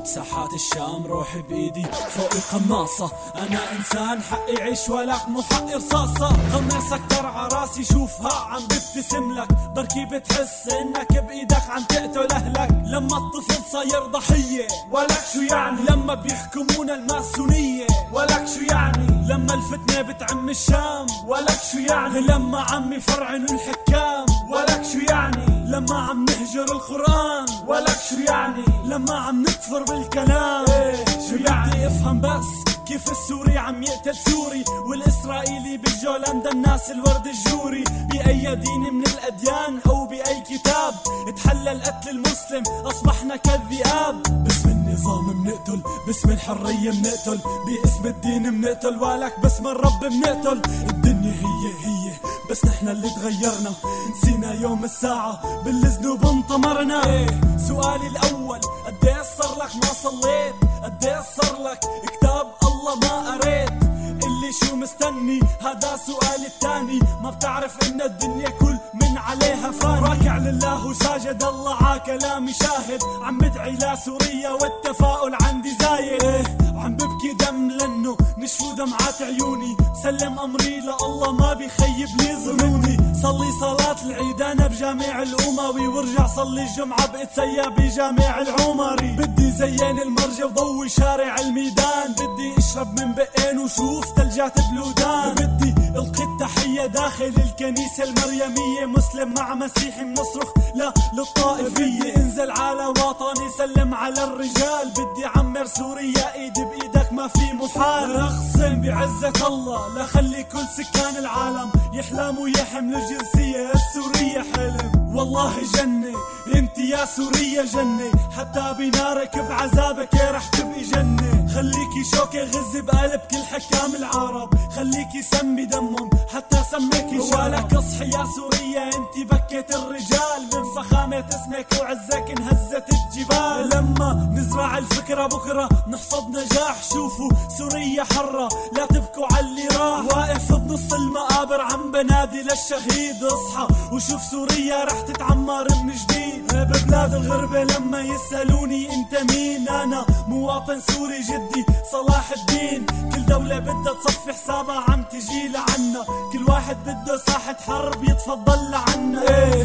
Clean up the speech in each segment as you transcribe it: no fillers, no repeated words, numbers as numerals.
ساحات الشام روحي بإيدي فوق القناصة. أنا إنسان حقي عيش ولك مو حقي رصاصة. قميصك ترعى راسي شوفها عم ببتسم لك، بركي بتحس إنك بإيدك عم تقتل أهلك. لما الطفل صاير ضحية ولك شو يعني، لما بيحكمونا الماسونية ولك شو يعني، لما الفتنة بتعم الشام ولك شو يعني، لما عم يفرعنوا الحكام ولك شو يعني، لما عم نهجر القرآن ولك شو يعني، لما عم نكفر بالكلام شو يعني. افهم بس كيف السوري عم يقتل سوري، والإسرائيلي بالجولان ده الناس الورد الجوري. بأي دين من الأديان أو بأي كتاب اتحلل قتل المسلم، أصبحنا كالذئاب. باسم النظام منقتل، باسم الحرية منقتل، باسم الدين منقتل، ولك باسم الرب منقتل. الدنيا هي بس نحنا اللي تغيرنا، نسينا يوم الساعة بالذنوب انطمرنا. سؤالي الأول قديش صار لك ما صليت، قديش صار لك كتاب الله ما قريت، اللي شو مستني هذا سؤالي التاني. ما بتعرف ان الدنيا كل من عليها فاني، راكع لله وساجد الله ع كلامي شاهد، عم بدعي لسوريا والتفاؤل عندي زايد. عم ببكي دم لانه نشفوا دمعات عيوني، سلم امري لله ما بيخيب لي ظنوني. صلي صلاة العيد انا بجامع الاموي، وارجع صلي الجمعة باتسيا بجامع العمري. بدي زين المرجة وضوي شارع الميدان، بدي اشرب من بقين وشوف ثلجات بلودان. بدي القي التحية داخل الكنيسة المريمية، مسلم مع مسيحي بنصرخ لا للطائفية. انزل على وطني سلم على الرجال، بدي عمر سوريا ايدي بايدك ما في محال. اقسم بعزة الله لخلي كل سكان العالم يحلموا يحملوا الجنسية السورية حلم. والله جنة انت يا سوريا جنة، حتى بنارك بعذابك رح تبقي جنة. خليكي شوكة غز بقلب كل حكام العرب، خليكي سمي دمهم حتى سميكي شرب. ولك اصحي يا سوريا انت بكت الرجال، من فخامة اسمك وعزك انهزت الجبال. لما نزرع الفكرة بكرة نحصد نجاح، شوفوا سوريا حرة لا تبكوا على اللي راح. واقف بنص المقابر عم بنادي للشهيد، اصحى وشوف سوريا رح تتعمر من جديد. ببلاد الغربة لما يسألوني انت مين، انا مواطن سوري جدي صلاح الدين. كل دولة بدها تصفي حسابها عم تجي لعنا، كل واحد بده ساحة حرب يتفضل لعنا.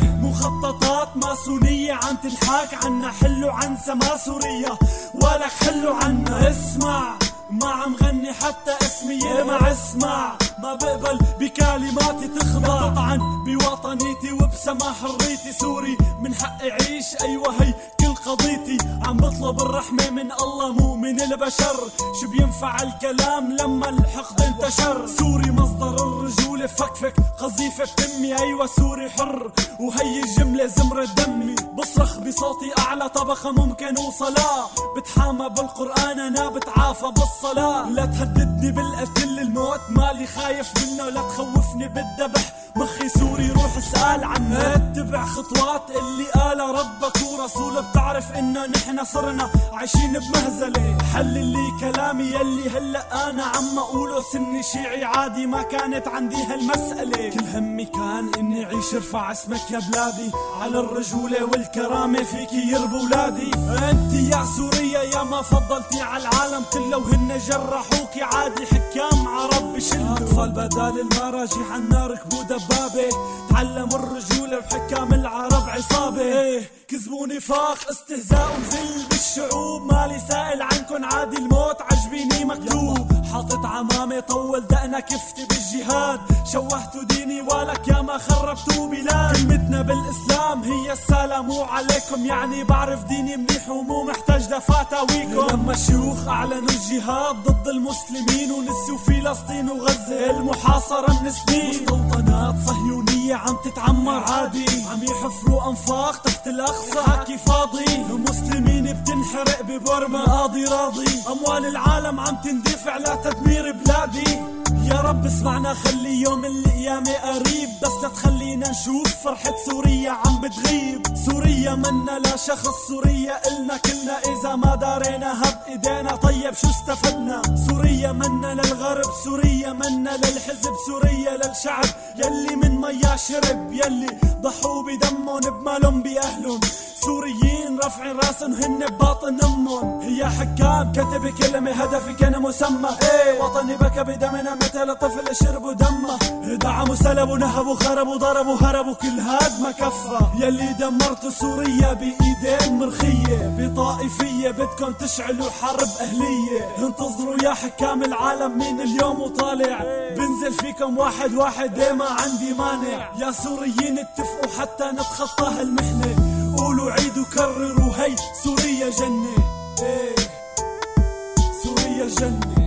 مخططات ماسونية عم تنحاك عنا، حلوا عن سما سوريا ولك حلوا عنا. اسمع ما عم غني حتى اسمي يلمع، اسمع ما بقبل بكلماتي تخضع، تطعن بوطنيتي وبسما حريتي. سوري من حقي عيش ايوه هي كل قضيتي، عم بطلب الرحمة من الله مو من البشر. شو بينفع الكلام لما الحقد انتشر. سوري مصدر الرجولة فكفك قذيفة بتمي، ايوه سوري حر وهي الجملة زمرة دمي. بصرخ بصوتي اعلى طبقة ممكن وصلاه، بتحامى بالقرآن انا بتعافى بالصلاة. لا تهددني بالقتل الموت مالي خايف منه، لا تخوفني بالذبح مخي سوري روح اسأل عنه. اتبع خطوات اللي قالها ربك ورسوله، بتعرف انه نحن صرنا عايشين بمهزلة. حلل لي كلامي يلي هلأ انا عم اقوله، سني شيعي عادي ما كانت عندي هالمسألة. كل همي كان اني عيش ارفع اسمك يا بلادي، على الرجولة والكرامة فيكي يربوا ولادي. انت يا سوريا يا ما فضلتي على العالم كله، وهن جرحوكي عادي حكام عرب بشلوا. اطفال بدال المراجيح عنا ركبوا دبابة، تعلموا الرجولة وحكام العرب عصابة. كذبوا نفاق استهزاء وذل بالشعوب، مالي سائل عنكن عادي الموت عجبيني مكتوب. حاطط عمامة طول دقنا كفتي بالجهاد، شوهتوا ديني ولك يا ما خربتوا بلاد. كلمتنا بالإسلام هي السلام عليكم، يعني بعرف ديني منيح ومو محتاج لفتاويكم. لما الشيوخ أعلنوا الجهاد ضد المسلمين ونسوا فلسطين وغزة المحاصرة من سنين، مستوطنات صهيونية عم تتعمر عادي، عم يحفروا أنفاق تحت الأقصى حكي فاضي. المسلمين بتنحرق ببورما قاضي راضي، أموال العالم عم تندفع لتدمير بلادي. يا رب اسمعنا خلي يوم القيامة قريب، بس لا تخلينا نشوف فرحة سوريا عم بتغيب. سوريا منا لا شخص، سوريا إلنا كلنا، إذا ما داريناها بإيدينا طيب شو استفدنا. سوريا منا للغرب، سوريا منا للحزب، سوريا للشعب يلي من مياه شرب، يلي ضحوا بدمهم بمالهم بأهلهم. سوريين رافعين راسن هن بباطن امهم. هي حكام كتب كلمة هدفي كان مسمى. ايه وطني بكى بدمنا مثل طفل شربوا دمه. دعموا سلبوا نهبوا خربوا ضربوا هربوا كل هاد ما كفى. يلي دمرتوا سوريا بايدين مرخية بطائفية بدكم تشعلوا حرب اهلية. انتظروا يا حكام العالم مين اليوم وطالع. بنزل فيكم واحد واحد ايه ما عندي مانع. يا سوريين اتفقوا حتى نتخطى هالمحنة. قولوا عيدوا كرروا هي سوريا جنة. ايه سوريا جنة.